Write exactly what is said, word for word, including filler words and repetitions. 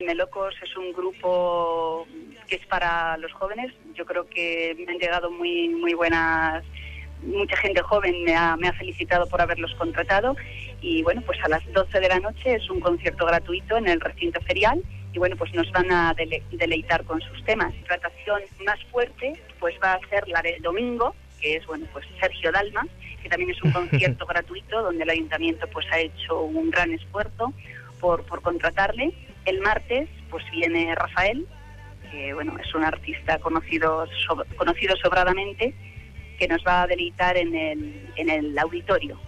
Melocos es un grupo que es para los jóvenes. Yo creo que me han llegado muy muy buenas, mucha gente joven me ha, me ha felicitado por haberlos contratado. Y bueno, pues a las doce de la noche es un concierto gratuito en el recinto ferial y bueno, pues nos van a dele, deleitar con sus temas. La atracción más fuerte pues va a ser la del domingo, que es bueno pues Sergio Dalma, que también es un concierto gratuito donde el ayuntamiento pues ha hecho un gran esfuerzo por, por contratarle. El martes pues viene Rafael, que bueno es un artista conocido so, conocido sobradamente, que nos va a deleitar en el en el auditorio.